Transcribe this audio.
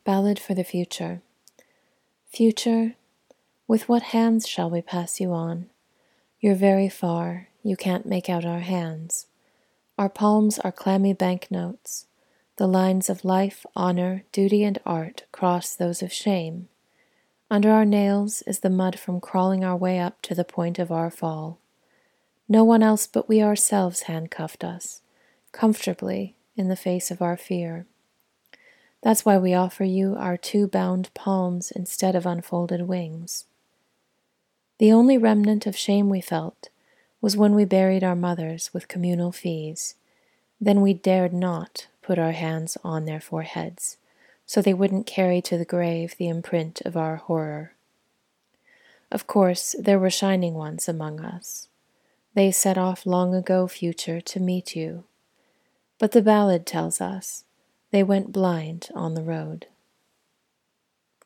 Ballad for the Future. Future, with what hands shall we pass you on? You're very far, you can't make out our hands. Our palms are clammy banknotes. The lines of life, honor, duty, and art cross those of shame. Under our nails is the mud from crawling our way up to the point of our fall. No one else but we ourselves handcuffed us, comfortably, in the face of our fear. That's why we offer you our 2 bound palms instead of unfolded wings. The only remnant of shame we felt was when we buried our mothers with communal fees. Then we dared not put our hands on their foreheads, so they wouldn't carry to the grave the imprint of our horror. Of course, there were shining ones among us. They set off long ago, Future, to meet you. But the ballad tells us they went blind on the road.